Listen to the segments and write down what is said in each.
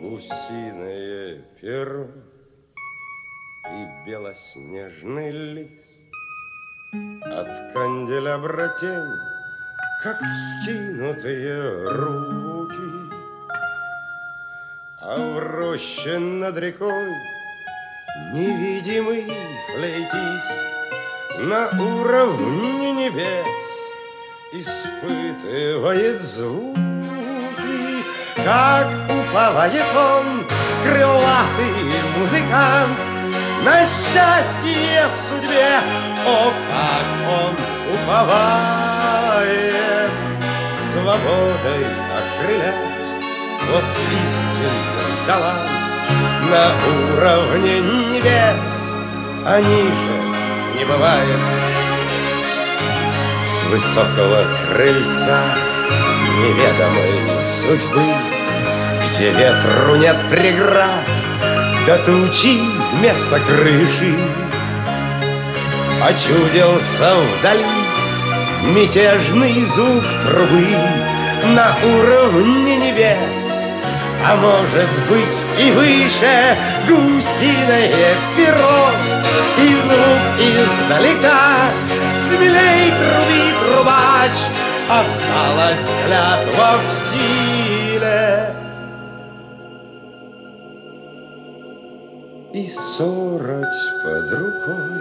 гусиное перо и белоснежный лист. От канделябра тень, как вскинутые руки, а в роще над рекой невидимый флейтист на уровне небес испытывает звуки, как уповает он, крылатый музыкант, на счастье в судьбе. О, как он уповает, свободой окрылять, вот истинный талант на уровне небес, а ниже не бывает. С высокого крыльца неведомой судьбы, где ветру нет преград, до тучи вместо крыши, почудился вдали мятежный звук трубы на уровне небес, а может быть и выше, гусиное перо, и звук издалека. Смелей труби, трубач, осталась клятва в силе. И сороть под рукой,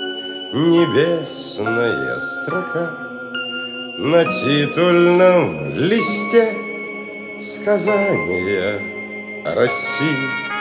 небесная строка на титульном листе сказания о России.